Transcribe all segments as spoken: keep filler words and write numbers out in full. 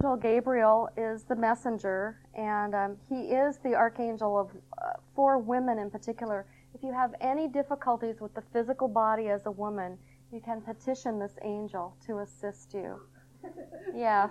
Archangel Gabriel is the messenger, and um, he is the archangel of uh, for women in particular. If you have any difficulties with the physical body as a woman, you can petition this angel to assist you. Yes.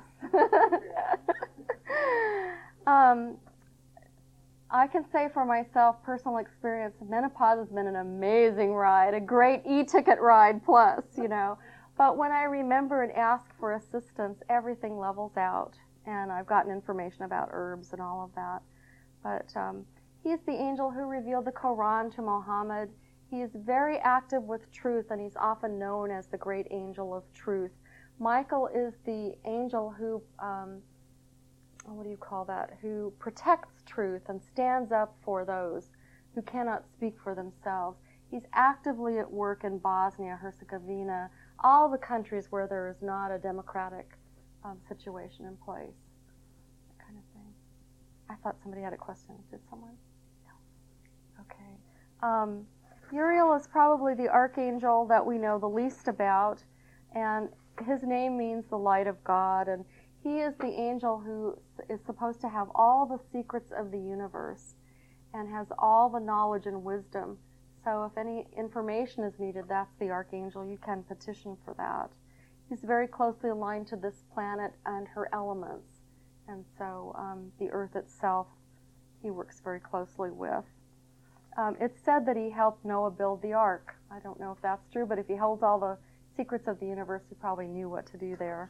um, I can say for myself, personal experience, menopause has been an amazing ride, a great e-ticket ride plus, you know. But when I remember and ask for assistance, everything levels out. And I've gotten information about herbs and all of that. But um, he's the angel who revealed the Quran to Muhammad. He is very active with truth, and he's often known as the great angel of truth. Michael is the angel who, um, what do you call that, who protects truth and stands up for those who cannot speak for themselves. He's actively at work in Bosnia, Herzegovina, all the countries where there is not a democratic um, situation in place, that kind of thing. I thought somebody had a question. Did someone? No. Okay. Um, Uriel is probably the archangel that we know the least about, and his name means the light of God, and he is the angel who is supposed to have all the secrets of the universe and has all the knowledge and wisdom. So if any information is needed, that's the archangel. You can petition for that. He's very closely aligned to this planet and her elements. And so um, the earth itself, he works very closely with. Um, it's said that he helped Noah build the ark. I don't know if that's true, but if he holds all the secrets of the universe, he probably knew what to do there.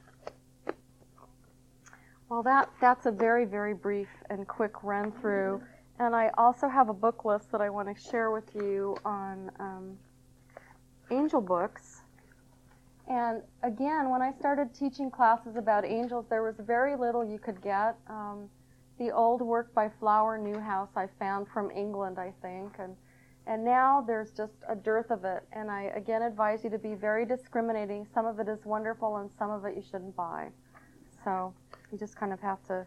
Well, that that's a very, very brief and quick run through. And I also have a book list that I want to share with you on um, angel books. And again, when I started teaching classes about angels, there was very little you could get. Um, the old work by Flower Newhouse I found from England, I think, and and now there's just a dearth of it. And I again advise you to be very discriminating. Some of it is wonderful, and some of it you shouldn't buy. So you just kind of have to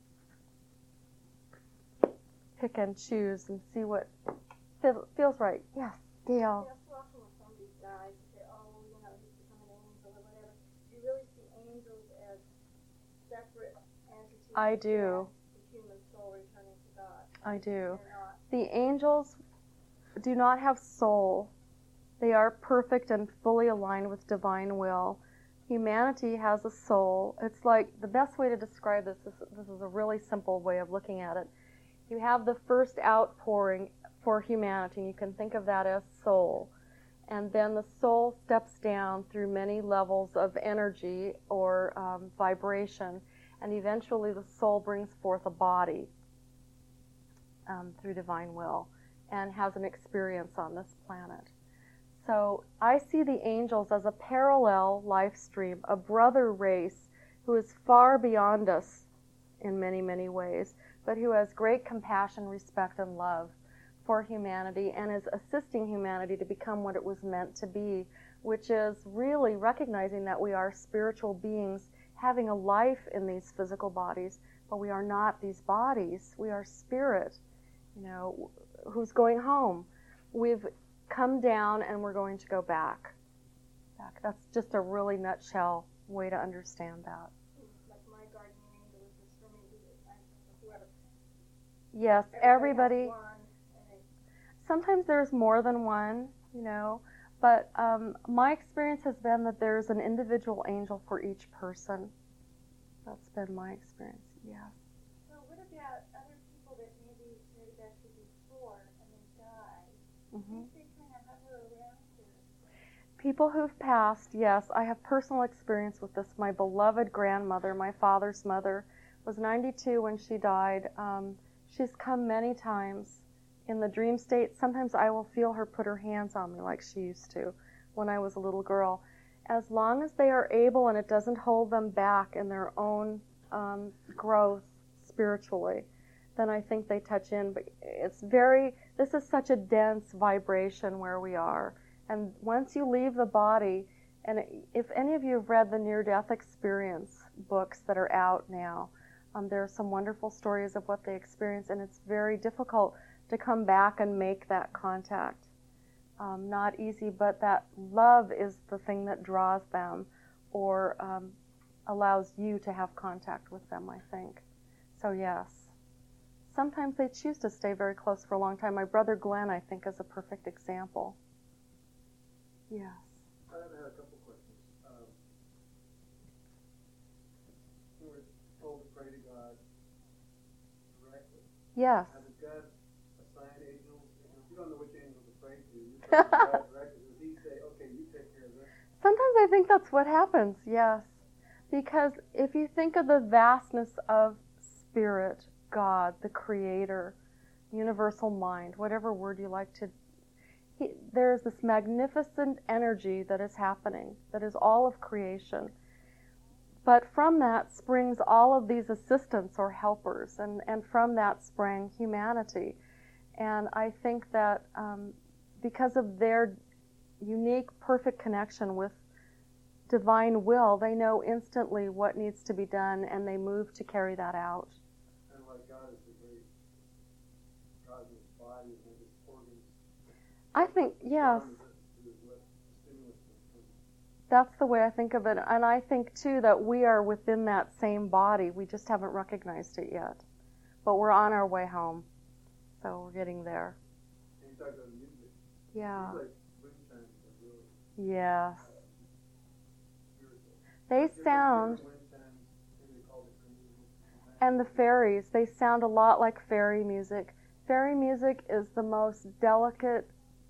pick and choose and see what feel, feels right. Yes, Gail. Yes, often when somebody dies, you say, oh, you know, he's become an angel or whatever. Do you really see angels as separate entities? I do. The human soul returning to God. I do. They're not. The angels do not have soul. They are perfect and fully aligned with divine will. Humanity has a soul. It's like, the best way to describe this is, this is a really simple way of looking at it. You have the first outpouring for humanity. You can think of that as soul. And then the soul steps down through many levels of energy or um, vibration. And eventually the soul brings forth a body um, through divine will and has an experience on this planet. So I see the angels as a parallel life stream, a brother race who is far beyond us in many, many ways, but who has great compassion, respect, and love for humanity and is assisting humanity to become what it was meant to be, which is really recognizing that we are spiritual beings having a life in these physical bodies, but we are not these bodies. We are spirit, you know, who's going home. We've come down and we're going to go back. back. That's just a really nutshell way to understand that. Like my guardian angel is just for me, whoever. Yes, everybody. everybody. Sometimes there's more than one, you know, but um, my experience has been that there's an individual angel for each person. That's been my experience, yes. So what about other people that maybe started after before and they died? Mm-hmm. They kind of hover around here. People who've passed, yes, I have personal experience with this. My beloved grandmother, my father's mother, was ninety-two when she died. Um, she's come many times in the dream state. Sometimes I will feel her put her hands on me like she used to when I was a little girl. As long as they are able and it doesn't hold them back in their own um, growth spiritually, then I think they touch in. But it's very, this is such a dense vibration where we are. And once you leave the body, and if any of you have read the near-death experience books that are out now, um, there are some wonderful stories of what they experience, and it's very difficult to come back and make that contact. Um, not easy, but that love is the thing that draws them, or um, allows you to have contact with them, I think. So yes. Sometimes they choose to stay very close for a long time. My brother Glenn, I think, is a perfect example. Yes. I have had a couple questions. Um, you were told to pray to God directly. Yes. Now, does God assign angels? If you don't know which angel to pray to, you pray to God directly. Does He say, okay, you take care of this? Sometimes I think that's what happens, yes. Because if you think of the vastness of Spirit, God, the Creator, universal mind, whatever word you like to, he, there is this magnificent energy that is happening, that is all of creation. But from that springs all of these assistants or helpers, and, and from that sprang humanity. And I think that um, because of their unique, perfect connection with divine will, they know instantly what needs to be done, and they move to carry that out. And like God is the great God in His body and His organs. I think, yes. That's the way I think of it. And I think, too, that we are within that same body. We just haven't recognized it yet. But we're on our way home. So we're getting there. And you talk about music. Yeah. Like wind chimes are really, Yes. uh, spiritual. They Different- sound, different wind chimes, maybe they call it green. and the fairies, they sound a lot like fairy music. Fairy music is the most delicate,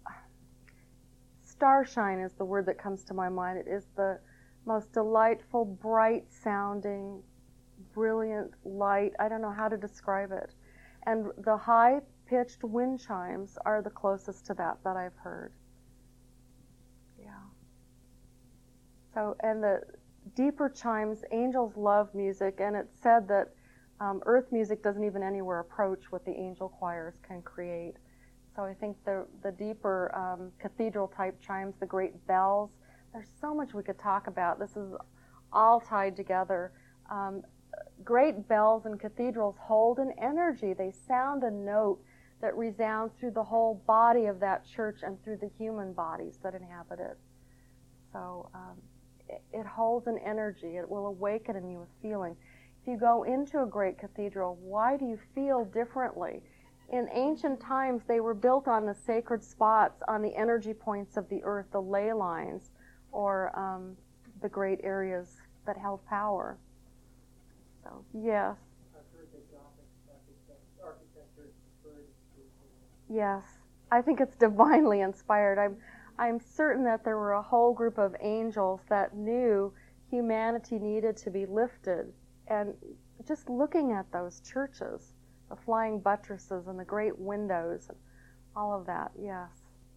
starshine is the word that comes to my mind. It is the most delightful, bright sounding, brilliant light. I don't know how to describe it. And the high-pitched wind chimes are the closest to that that I've heard. Yeah. So, and the deeper chimes, angels love music, and it's said that um, earth music doesn't even anywhere approach what the angel choirs can create. So I think the the deeper um, cathedral-type chimes, the great bells, there's so much we could talk about. This is all tied together. Um, great bells and cathedrals hold an energy. They sound a note that resounds through the whole body of that church and through the human bodies that inhabit it. So um, it, it holds an energy. It will awaken in you a feeling. If you go into a great cathedral, why do you feel differently? In ancient times, they were built on the sacred spots, on the energy points of the earth, the ley lines, or um, the great areas that held power. So, yes. I've heard that Gothic architecture is preferred to. Yes. I think it's divinely inspired. I'm, I'm certain that there were a whole group of angels that knew humanity needed to be lifted. And just looking at those churches, the flying buttresses and the great windows, and all of that, yes.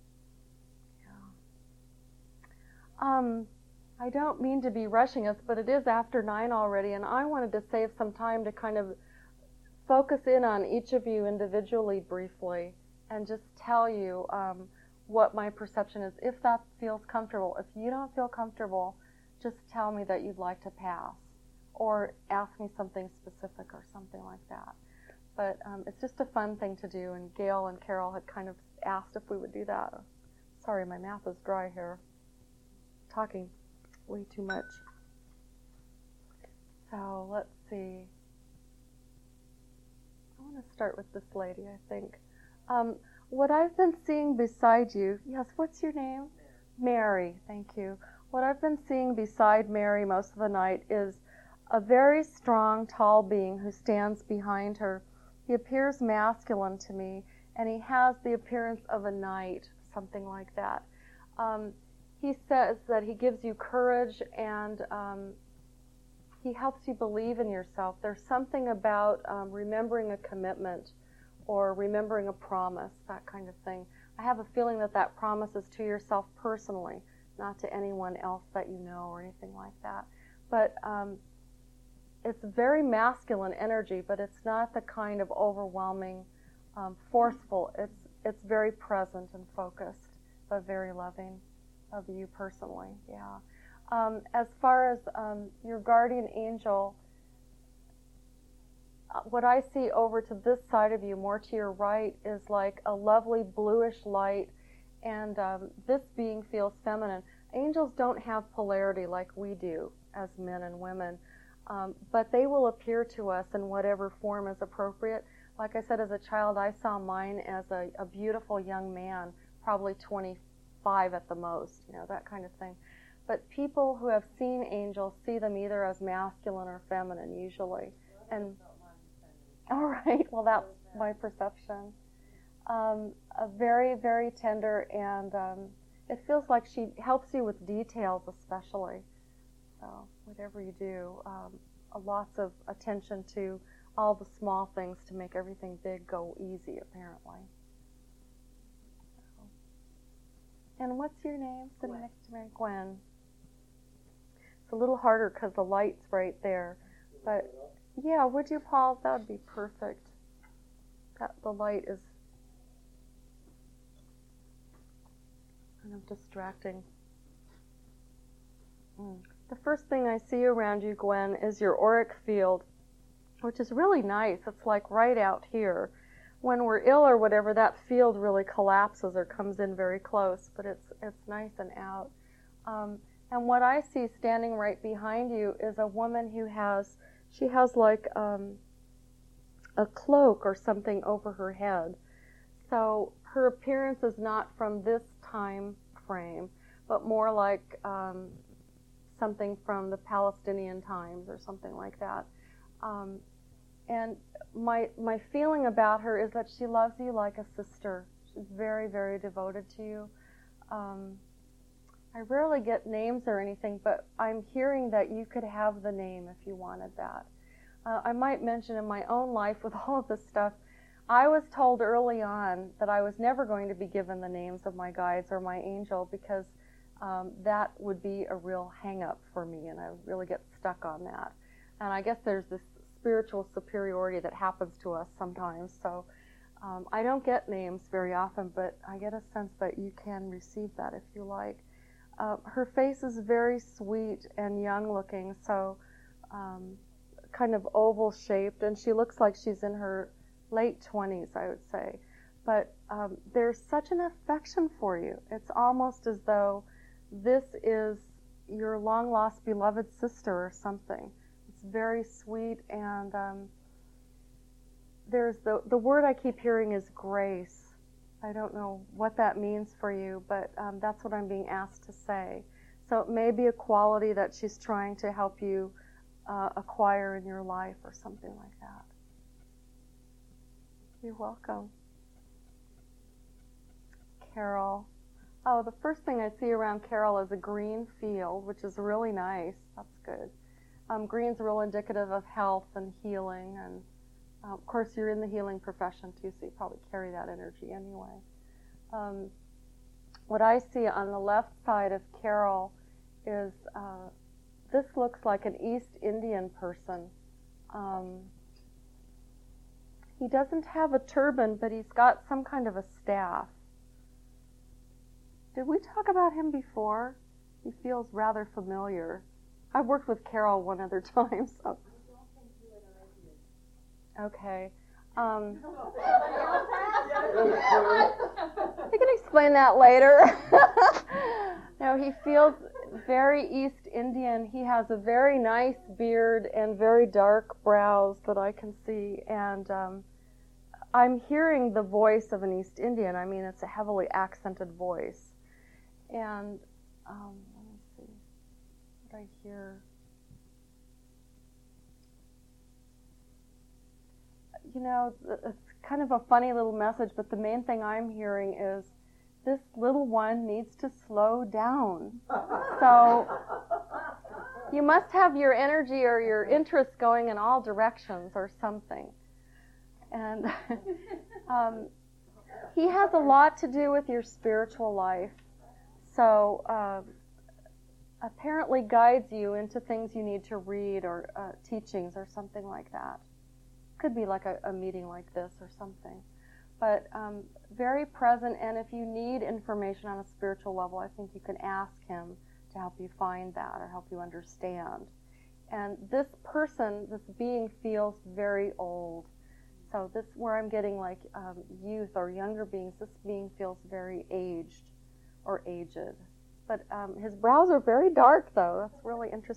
Yeah. Um, I don't mean to be rushing us, but it is after nine already, and I wanted to save some time to kind of focus in on each of you individually briefly and just tell you um, what my perception is, if that feels comfortable. If you don't feel comfortable, just tell me that you'd like to pass, or ask me something specific or something like that. But um, it's just a fun thing to do, and Gail and Carol had kind of asked if we would do that. Sorry, my mouth is dry here. Talking way too much. So let's see. I want to start with this lady, I think. Um, what I've been seeing beside you, yes, what's your name? Mary. Mary, thank you. What I've been seeing beside Mary most of the night is a very strong, tall being who stands behind her. He appears masculine to me, and he has the appearance of a knight, something like that. Um, he says that he gives you courage, and um, he helps you believe in yourself. There's something about um, remembering a commitment or remembering a promise, that kind of thing. I have a feeling that that promise is to yourself personally, not to anyone else that you know or anything like that. But um, it's very masculine energy, but it's not the kind of overwhelming, um, forceful. It's it's very present and focused, but very loving of you personally. Yeah. Um, as far as um, your guardian angel, uh, what I see over to this side of you, more to your right, is like a lovely bluish light, and um, this being feels feminine. Angels don't have polarity like we do. as men and women. Um, but they will appear to us in whatever form is appropriate. Like I said, as a child, I saw mine as a, a beautiful young man, probably twenty-five at the most, you know, that kind of thing. But people who have seen angels see them either as masculine or feminine, usually. And all right, well, that's my perception. Um, a very, very tender, and um, it feels like she helps you with details, especially. So whatever you do, um, lots of attention to all the small things to make everything big go easy, apparently. So. And what's your name? Sitting Gwen. next to me, Gwen. It's a little harder because the light's right there, but yeah, would you, Paul? That would be perfect. That the light is kind of distracting. Mm. The first thing I see around you, Gwen, is your auric field, which is really nice. It's like right out here. When we're ill or whatever, that field really collapses or comes in very close, but it's it's nice and out. Um, and what I see standing right behind you is a woman who has, she has like um, a cloak or something over her head. So her appearance is not from this time frame, but more like um, something from the Palestinian times or something like that. Um, and my my feeling about her is that she loves you like a sister. She's very, very devoted to you. Um, I rarely get names or anything, but I'm hearing that you could have the name if you wanted that. Uh, I might mention in my own life with all of this stuff, I was told early on that I was never going to be given the names of my guides or my angel because um, that would be a real hang-up for me, and I would really get stuck on that. And I guess there's this spiritual superiority that happens to us sometimes, so um, I don't get names very often, but I get a sense that you can receive that if you like. Uh, her face is very sweet and young-looking, so um, kind of oval-shaped, and she looks like she's in her late twenties, I would say. But um, there's such an affection for you. It's almost as though this is your long-lost beloved sister or something. It's very sweet, and um, there's the the word I keep hearing is grace. I don't know what that means for you, but um, that's what I'm being asked to say. So it may be a quality that she's trying to help you uh, acquire in your life or something like that. You're welcome. Carol. Oh, the first thing I see around Carol is a green field, which is really nice. That's good. Um, green's real indicative of health and healing, and uh, of course you're in the healing profession too, so you probably carry that energy anyway. Um, what I see on the left side of Carol is uh, this looks like an East Indian person. Um, he doesn't have a turban, but he's got some kind of a staff. Did we talk about him before? He feels rather familiar. I've worked with Carol one other time, so. Okay. Um, I can explain that later. No, he feels very East Indian. He has a very nice beard and very dark brows that I can see, and um, I'm hearing the voice of an East Indian. I mean, it's a heavily accented voice. And um, let me see what I hear. You know, it's kind of a funny little message, but the main thing I'm hearing is this little one needs to slow down. So you must have your energy or your interest going in all directions or something. And um, he has a lot to do with your spiritual life. So uh, apparently guides you into things you need to read or uh, teachings or something like that. Could be like a, a meeting like this or something. But um, very present, and if you need information on a spiritual level, I think you can ask him to help you find that or help you understand. And this person, this being, feels very old. So this, where I'm getting like um, youth or younger beings, this being feels very aged or aged. But um, his brows are very dark, though. That's really interesting.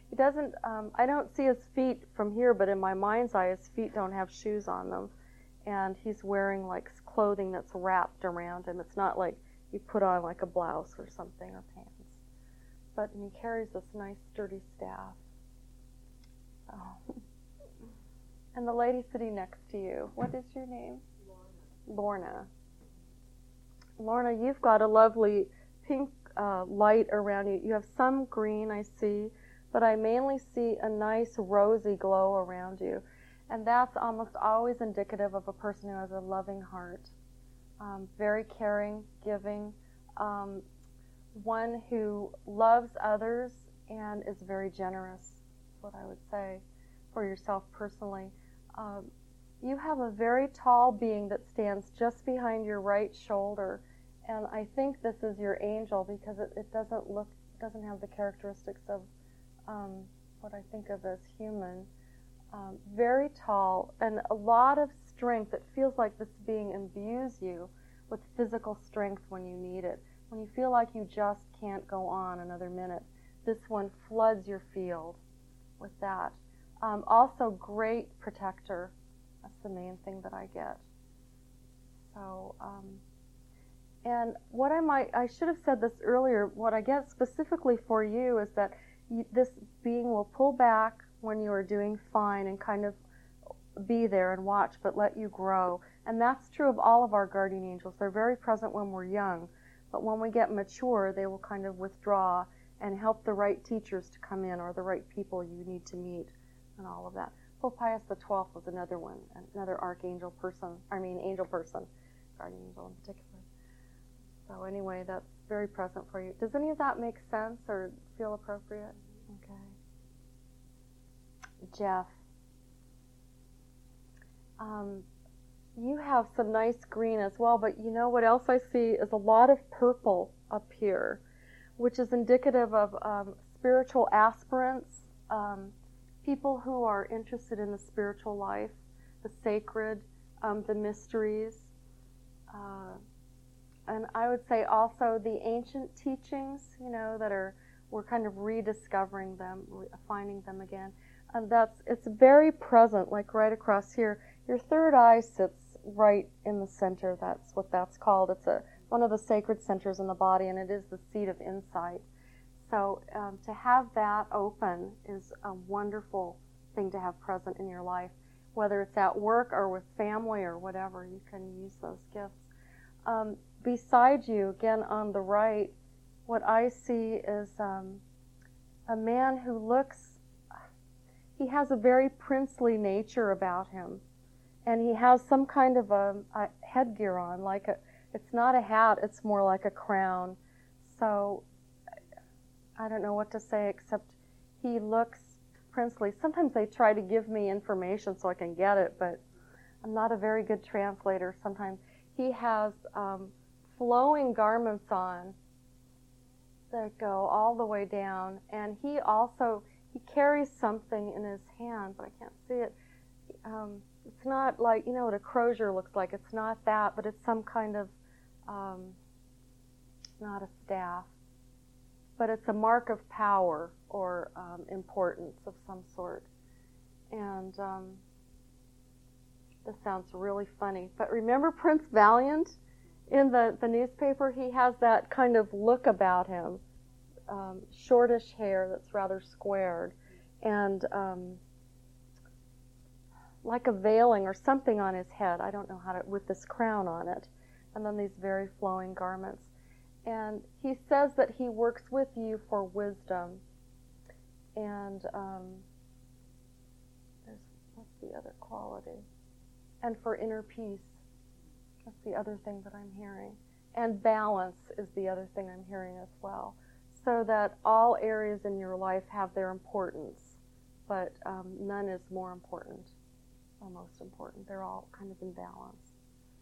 He doesn't, um, I don't see his feet from here, but in my mind's eye, his feet don't have shoes on them. And he's wearing like clothing that's wrapped around him. It's not like you put on like a blouse or something or pants. But and he carries this nice sturdy staff. Oh. And the lady sitting next to you, what is your name? Lorna. Lorna, you've got a lovely pink uh, light around you. You have some green, I see, but I mainly see a nice rosy glow around you. And that's almost always indicative of a person who has a loving heart. Um, very caring, giving, um, one who loves others and is very generous, is what I would say for yourself personally. Um, you have a very tall being that stands just behind your right shoulder, and I think this is your angel because it, it doesn't look, doesn't have the characteristics of um, what I think of as human. Um, very tall and a lot of strength. It feels like this being imbues you with physical strength when you need it. When you feel like you just can't go on another minute, this one floods your field with that. Um, also, great protector. That's the main thing that I get. So, um, and what I might, I should have said this earlier, what I get specifically for you is that you, this being will pull back when you are doing fine and kind of be there and watch, but let you grow. And that's true of all of our guardian angels. They're very present when we're young, but when we get mature, they will kind of withdraw and help the right teachers to come in or the right people you need to meet and all of that. Pope Pius the twelfth was another one, another archangel person, I mean angel person, guardian angel in particular. So anyway, that's very present for you. Does any of that make sense or feel appropriate? Okay. Jeff, um, you have some nice green as well, but you know what else I see is a lot of purple up here, which is indicative of um, spiritual aspirants, um, people who are interested in the spiritual life, the sacred, um, the mysteries, uh, and I would say also the ancient teachings, you know, that are, we're kind of rediscovering them, re- finding them again. And that's, it's very present, like right across here. Your third eye sits right in the center. That's what that's called. It's a one of the sacred centers in the body, and it is the seat of insight. So um, to have that open is a wonderful thing to have present in your life, whether it's at work or with family or whatever. You can use those gifts. Um, beside you, again on the right, what I see is um, a man who looks, he has a very princely nature about him. And he has some kind of a, a headgear on, like a, it's not a hat, it's more like a crown. So, I don't know what to say except he looks princely. Sometimes they try to give me information so I can get it, but I'm not a very good translator sometimes. He has um, flowing garments on that go all the way down, and he also, he carries something in his hand, but I can't see it. Um, it's not like, you know what a crozier looks like. It's not that, but it's some kind of, um, not a staff, but it's a mark of power or um, importance of some sort. And um, this sounds really funny, but remember Prince Valiant in the, the newspaper? He has that kind of look about him, um, shortish hair that's rather squared, and um, like a veiling or something on his head. I don't know how to, with this crown on it, and then these very flowing garments. And he says that he works with you for wisdom. And um, there's, what's the other quality? And for inner peace. That's the other thing that I'm hearing. And balance is the other thing I'm hearing as well. So that all areas in your life have their importance, but um, none is more important or most important. They're all kind of in balance.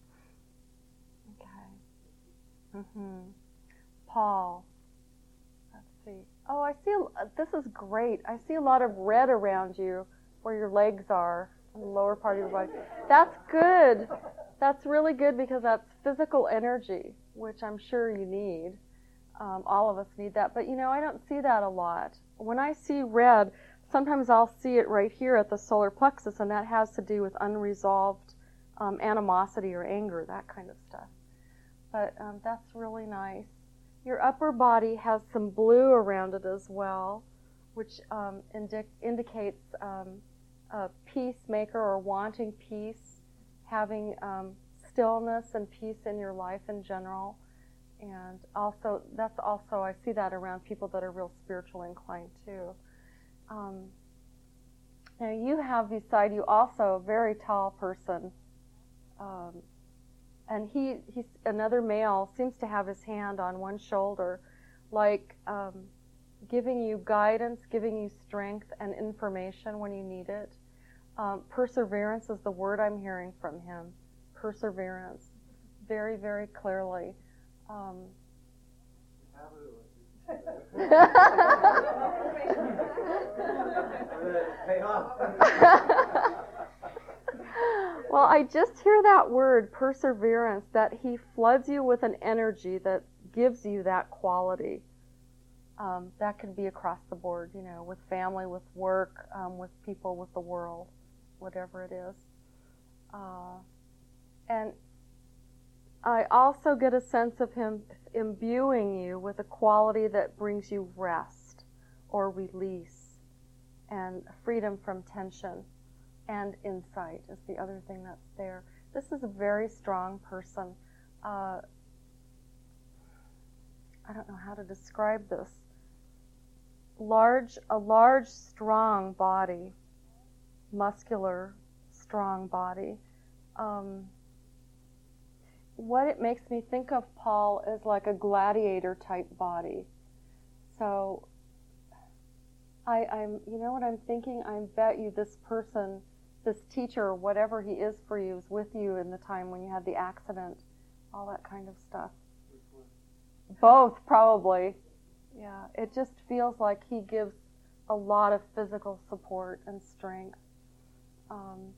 Okay. Mm-hmm. Paul. Let's see. Oh, I see, uh, this is great. I see a lot of red around you where your legs are, in the lower part of your body. That's good. That's really good because that's physical energy, which I'm sure you need. Um, all of us need that. But, you know, I don't see that a lot. When I see red, sometimes I'll see it right here at the solar plexus, and that has to do with unresolved um, animosity or anger, that kind of stuff. But um, that's really nice. Your upper body has some blue around it as well, which um, indi- indicates um, a peacemaker or wanting peace, having um, stillness and peace in your life in general. And also, that's also, I see that around people that are real spiritually inclined too. Um, now you have beside you also a very tall person. Um, and he, he's another male, seems to have his hand on one shoulder, like um, giving you guidance, giving you strength and information when you need it. Um, perseverance is the word I'm hearing from him. Perseverance. Very, very clearly. Um, Well, I just hear that word, perseverance, that he floods you with an energy that gives you that quality. Um, that can be across the board, you know, with family, with work, um, with people, with the world, whatever it is. Uh, and I also get a sense of him imbuing you with a quality that brings you rest or release and freedom from tension, and insight is the other thing that's there. This is a very strong person. Uh, I don't know how to describe this. Large, a large, strong body, muscular, strong body. Um, what it makes me think of, Paul, is like a gladiator type body. So I, I'm, you know what I'm thinking? I bet you this person, this teacher, whatever he is for you, is with you in the time when you had the accident, all that kind of stuff. Both, probably. Yeah, it just feels like he gives a lot of physical support and strength. Um,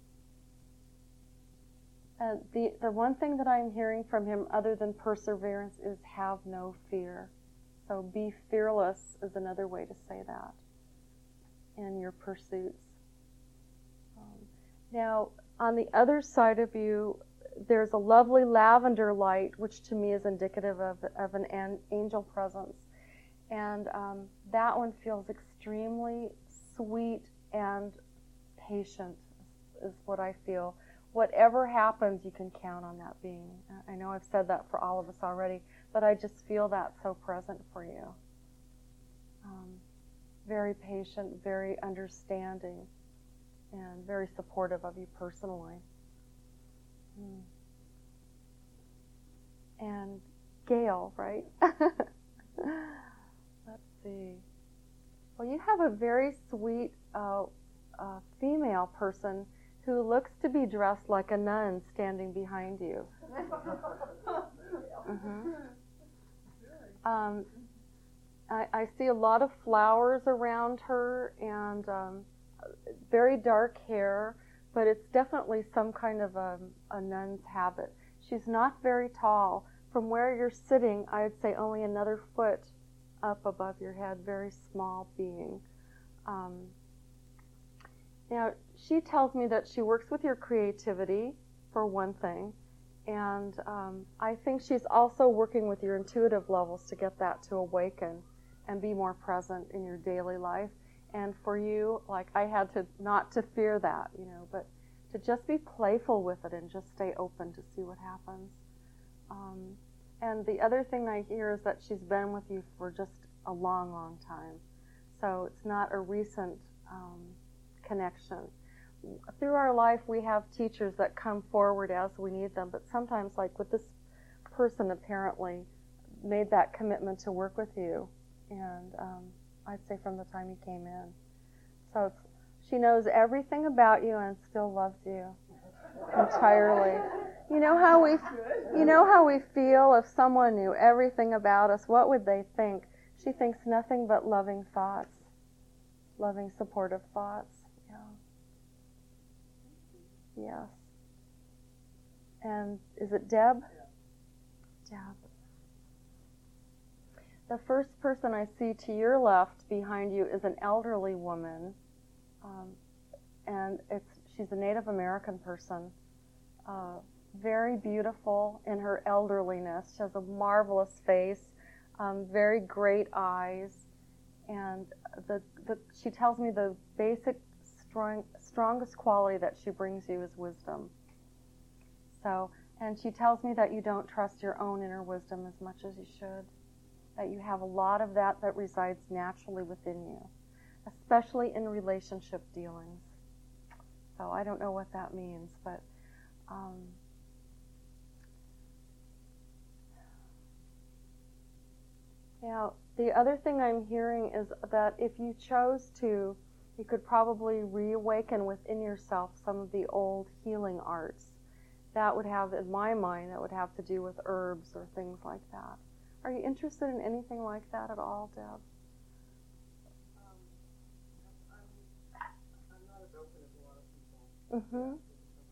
and the the one thing that I'm hearing from him, other than perseverance, is have no fear. So be fearless is another way to say that in your pursuits. Um, now, on the other side of you, there's a lovely lavender light, which to me is indicative of, of an, an angel presence. And um, that one feels extremely sweet and patient, is what I feel. Whatever happens, you can count on that being. I know I've said that for all of us already, but I just feel that so present for you. Um, very patient, very understanding, and very supportive of you personally. Hmm. And Gail, right? Let's see. Well, you have a very sweet uh, uh, female person who looks to be dressed like a nun standing behind you. Mm-hmm. Um, I, I see a lot of flowers around her and um, very dark hair, but it's definitely some kind of a, a nun's habit. She's not very tall. From where you're sitting, I would say only another foot up above your head, very small being. Um, now, she tells me that she works with your creativity, for one thing, and um, I think she's also working with your intuitive levels to get that to awaken and be more present in your daily life. And for you, like, I had to not to fear that, you know, but to just be playful with it and just stay open to see what happens. Um, and the other thing I hear is that she's been with you for just a long, long time. So it's not a recent um, connection. Through our life, we have teachers that come forward as we need them, but sometimes, like with this person, apparently made that commitment to work with you, and um, I'd say from the time you came in. So it's, she knows everything about you and still loves you entirely. You know how we, you know how we feel if someone knew everything about us. What would they think? She thinks nothing but loving thoughts, loving, supportive thoughts. Yeah. Yes. And is it Deb? Deb. The first person I see to your left behind you is an elderly woman Um, and it's she's a Native American person, uh, very beautiful in her elderliness. She has a marvelous face, um, very great eyes, and the, the she tells me the basic strong, strongest quality that she brings you is wisdom. So, and she tells me that you don't trust your own inner wisdom as much as you should, that you have a lot of that that resides naturally within you, especially in relationship dealings. So I don't know what that means, but um, now the other thing I'm hearing is that if you chose to, you could probably reawaken within yourself some of the old healing arts. That would have, in my mind, that would have to do with herbs or things like that. Are you interested in anything like that at all, Deb? Um, I'm, I'm not as open as a lot of people. Mm-hmm.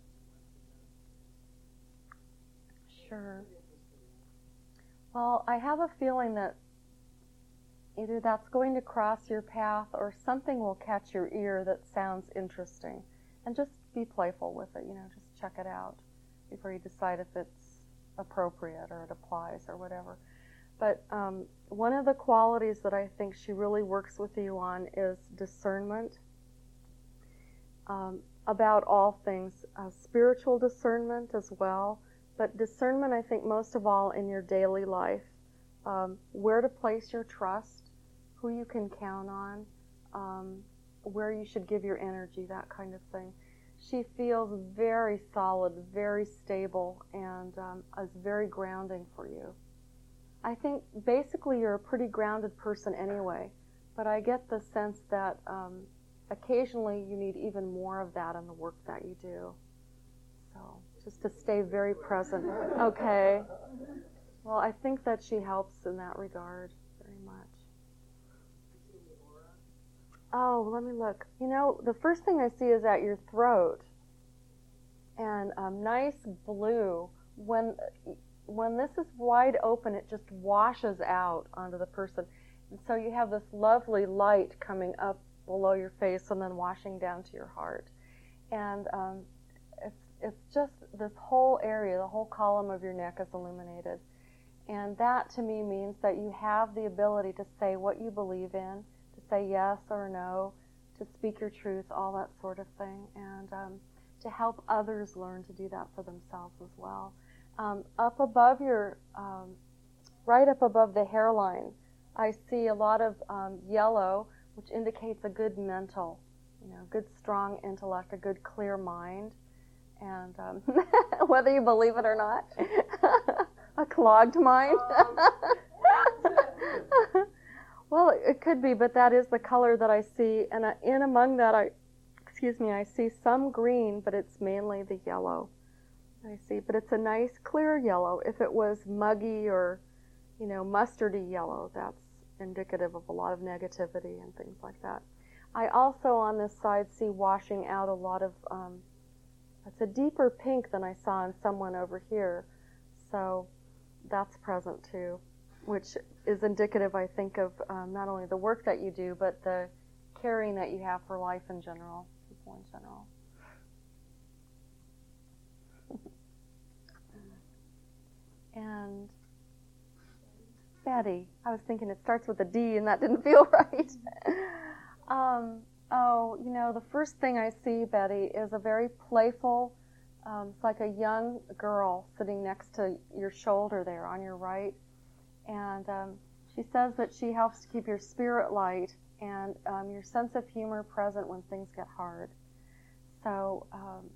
Sure. Well, I have a feeling that either that's going to cross your path or something will catch your ear that sounds interesting. And just be playful with it, you know, just check it out before you decide if it's appropriate or it applies or whatever. But um, one of the qualities that I think she really works with you on is discernment um, about all things, uh, spiritual discernment as well, but discernment I think most of all in your daily life, um, where to place your trust, who you can count on, um, where you should give your energy, that kind of thing. She feels very solid, very stable, and um, is very grounding for you. I think basically you're a pretty grounded person anyway, but I get the sense that um, occasionally you need even more of that in the work that you do. So just to stay very present. Okay. Well, I think that she helps in that regard very much. Oh, let me look. You know, the first thing I see is at your throat. And um, nice blue. When when this is wide open, it just washes out onto the person. And so you have this lovely light coming up below your face and then washing down to your heart. And um, it's, it's just this whole area, the whole column of your neck is illuminated. And that to me means that you have the ability to say what you believe in, to say yes or no, to speak your truth, all that sort of thing, and um, to help others learn to do that for themselves as well. Um, up above your, um, right up above the hairline, I see a lot of um, yellow, which indicates a good mental, you know, good strong intellect, a good clear mind, and um, whether you believe it or not, a clogged mind. Well, it could be, but that is the color that I see, and uh, in among that, I, excuse me, I see some green, but it's mainly the yellow. I see, but it's a nice clear yellow. If it was muggy or, you know, mustardy yellow, that's indicative of a lot of negativity and things like that. I also on this side see washing out a lot of, um, it's a deeper pink than I saw in someone over here, so that's present too, which is indicative, I think, of um, not only the work that you do, but the caring that you have for life in general, people in general. And Betty, I was thinking it starts with a D, and that didn't feel right. um, oh, you know, the first thing I see, Betty, is a very playful, um, it's like a young girl sitting next to your shoulder there on your right. And um, she says that she helps to keep your spirit light and um, your sense of humor present when things get hard. So um,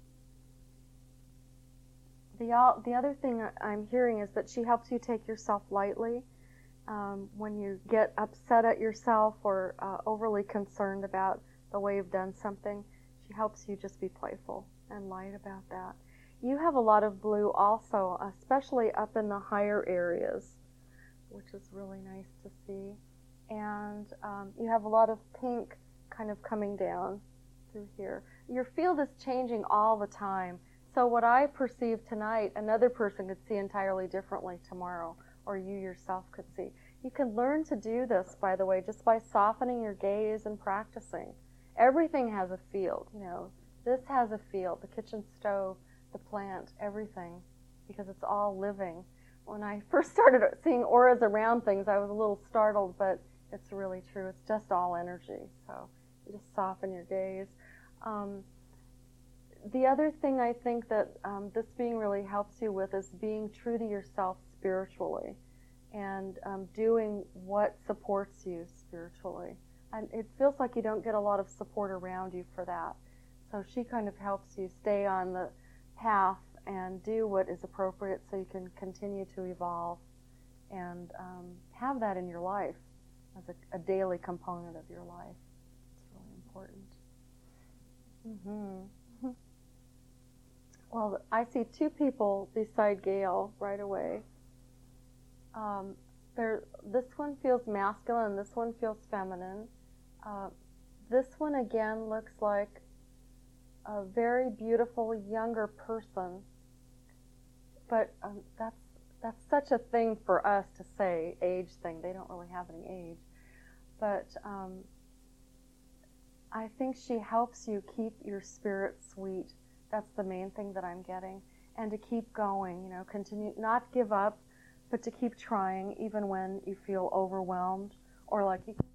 the all, the other thing I'm hearing is that she helps you take yourself lightly um, when you get upset at yourself or uh, overly concerned about the way you've done something. She helps you just be playful and light about that. You have a lot of blue also, especially up in the higher areas, which is really nice to see. And um, you have a lot of pink kind of coming down through here. Your field is changing all the time. So what I perceive tonight, another person could see entirely differently tomorrow, or you yourself could see. You can learn to do this, by the way, just by softening your gaze and practicing. everything has a field, you know. This has a field, the kitchen stove, the plant, everything, because it's all living. When I first started seeing auras around things, I was a little startled, but it's really true. It's just all energy, so you just soften your gaze. Um, the other thing I think that um, this being really helps you with is being true to yourself spiritually and um, doing what supports you spiritually. And it feels like you don't get a lot of support around you for that. So she kind of helps you stay on the path and do what is appropriate so you can continue to evolve and um, have that in your life as a, a daily component of your life. It's really important. Mm-hmm. Well, I see two people beside Gail right away. Um, there, this one feels masculine and this one feels feminine. Uh, this one again looks like a very beautiful younger person, but um, that's that's such a thing for us to say, age thing. They don't really have any age, but um, I think she helps you keep your spirit sweet. That's the main thing that I'm getting, and to keep going. You know, continue, not give up, but to keep trying even when you feel overwhelmed or like you